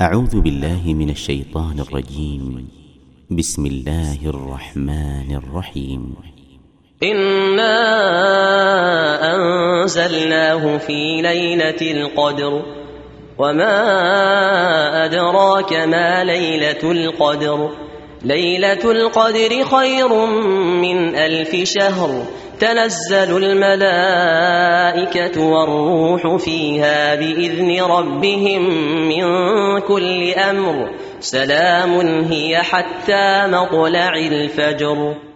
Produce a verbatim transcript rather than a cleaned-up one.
أعوذ بالله من الشيطان الرجيم. بسم الله الرحمن الرحيم. إنا أنزلناه في ليلة القدر وما أدراك ما ليلة القدر ليلة القدر خير من ألف شهر تنزل الملائكة والروح فيها بإذن ربهم من كل أمر سلام هي حتى مطلع الفجر.